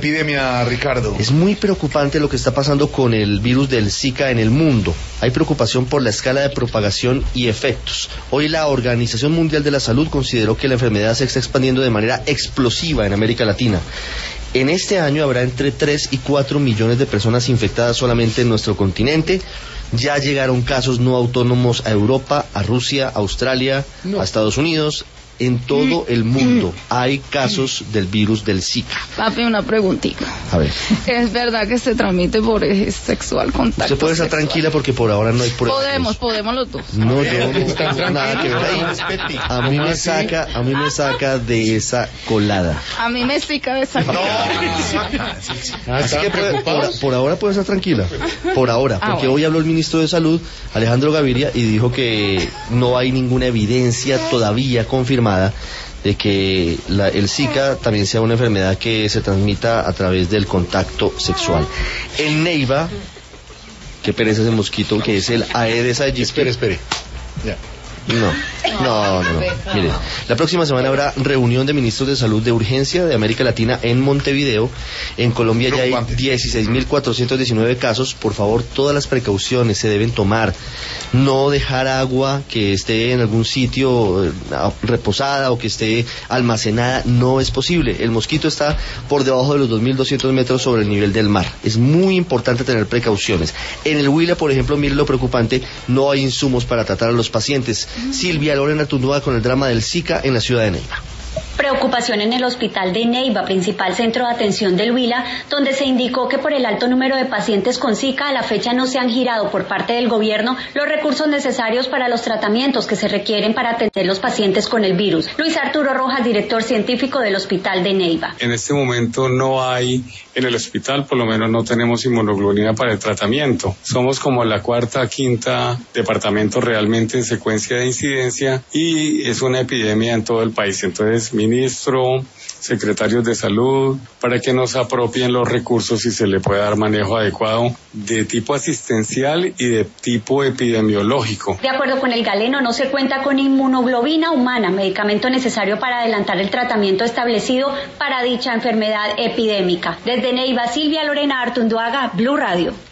epidemia, Ricardo? Es muy preocupante lo que está pasando con el virus del Zika en el mundo. Hay preocupación por la escala de propagación y efectos. Hoy la Organización Mundial de la Salud consideró que la enfermedad se está expandiendo de manera explosiva en América Latina. En este año habrá entre 3 y 4 millones de personas infectadas solamente en nuestro continente. Ya llegaron casos no autónomos a Europa, a Rusia, a Australia, a Estados Unidos. En todo el mundo hay casos del virus del Zika. Papi, una preguntita. A ver. ¿Es verdad que se transmite por sexual contacto? Usted puede estar sexual? Tranquila porque por ahora no hay pruebas. Podemos los dos. No, yo no tengo nada que ver ahí. A mí me saca de esa colada. A mí me zika de esa colada. Así que por ahora puede estar tranquila. Por ahora, porque hoy habló el ministro de Salud, Alejandro Gaviria, y dijo que no hay ninguna evidencia todavía confirmada de que el Zika también sea una enfermedad que se transmita a través del contacto sexual. En Neiva, qué pereza ese mosquito que es el Aedes aegypti. Espere. Ya. No. Mire, la próxima semana habrá reunión de ministros de salud de urgencia de América Latina en Montevideo. En Colombia ya hay 16.419 casos. Por favor, todas las precauciones se deben tomar. No dejar agua que esté en algún sitio reposada o que esté almacenada, no es posible. El mosquito está por debajo de los 2.200 metros sobre el nivel del mar. Es muy importante tener precauciones. En el Huila, por ejemplo, mire lo preocupante, no hay insumos para tratar a los pacientes. Silvia Lorena Tundúa con el drama del Zika en la ciudad de Neiva. Preocupación en el hospital de Neiva, principal centro de atención del Huila, donde se indicó que por el alto número de pacientes con Zika a la fecha no se han girado por parte del gobierno los recursos necesarios para los tratamientos que se requieren para atender los pacientes con el virus. Luis Arturo Rojas, director científico del hospital de Neiva. En este momento no hay en el hospital, por lo menos no tenemos inmunoglobulina para el tratamiento. Somos como la cuarta, quinta departamento realmente en secuencia de incidencia y es una epidemia en todo el país. Entonces, ministro, secretarios de salud, para que nos apropien los recursos y se le pueda dar manejo adecuado de tipo asistencial y de tipo epidemiológico. De acuerdo con el galeno, no se cuenta con inmunoglobina humana, medicamento necesario para adelantar el tratamiento establecido para dicha enfermedad epidémica. Desde Neiva, Silvia Lorena Artunduaga, Blue Radio.